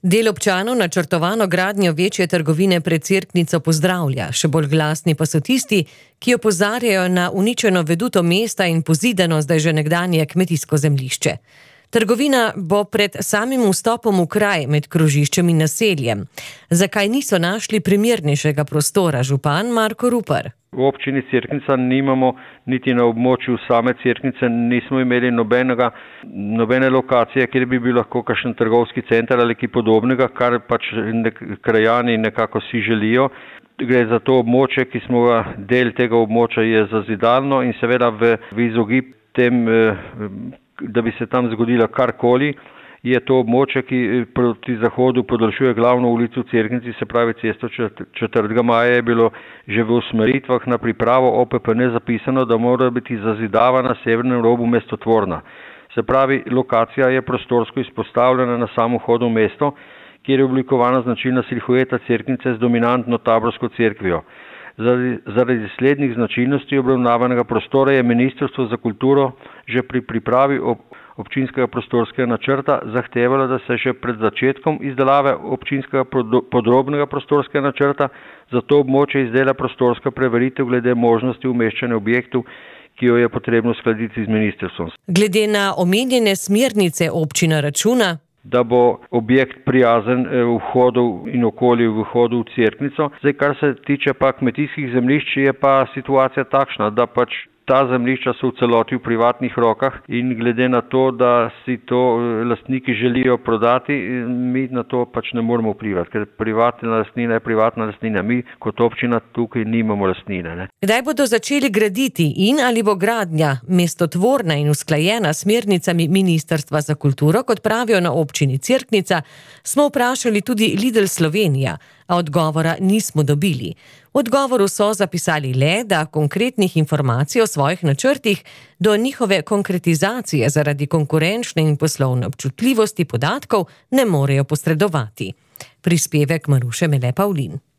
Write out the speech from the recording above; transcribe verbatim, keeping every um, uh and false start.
Del občanov načrtovano gradnjo večje trgovine pred Cerknico pozdravlja, še bolj glasni pa so tisti, ki opozarjajo na uničeno veduto mesta in pozidano zdaj že nekdanje kmetijsko zemljišče. Trgovina bo pred samim vstopom v kraj med krožiščem in naseljem. Zakaj niso našli primernejšega prostora, župan Marko Rupar? V občini Cerknica nimamo, niti na območju same Cerknice nismo imeli nobenega, nobene lokacije, kjer bi bil lahko kakšen trgovski center ali kaj podobnega, kar pač nek, krajani nekako si želijo. Gre za to območje, ki smo ga, del tega območja je zazidalno in seveda v, v izogib tem, da bi se tam zgodilo karkoli, je to območje, ki proti zahodu podaljšuje glavno ulico v Cerknici, se pravi cesto četrtega maja je bilo že v usmeritvah na pripravo O P P N zapisano, da mora biti zazidava na severnem robu mestotvorna. Se pravi, lokacija je prostorsko izpostavljena na sam vhod v mesto, kjer je oblikovana značilna silhueta Cerknice z dominantno taborsko cerkvijo. Zaradi, zaradi slednjih značilnosti obravnavanega prostora je Ministrstvo za kulturo že pri pripravi ob občinskega prostorskega načrta zahtevalo, da se še pred začetkom izdelave občinskega podrobnega prostorskega načrta za to območje izdela prostorska preveritev glede možnosti umeščanja objektov, ki jo je potrebno skladiti z ministrstvom. Glede na omenjene smernice občina računa, da bo objekt prijazen vhodov in okolju vhodu v Cerknico. Zdaj, kar se tiče pa kmetijskih zemljišč, je pa situacija takšna, da pač ta zemljišča so v celoti v privatnih rokah in glede na to, da si to lastniki želijo prodati, mi na to pač ne moremo vplivati, ker privatna lastnina je privatna lastnina. Mi kot občina tukaj nimamo lastnine. Ne. Kdaj bodo začeli graditi in ali bo gradnja mestotvorna in usklajena s smernicami Ministrstva za kulturo, kot pravijo na občini Cerknica, smo vprašali tudi Lidl Slovenija, a odgovora nismo dobili. V odgovoru so zapisali le, da konkretnih informacij o svojih načrtih do njihove konkretizacije zaradi konkurenčne in poslovne občutljivosti podatkov ne morejo posredovati. Prispevek Maruše Mele Pavlin.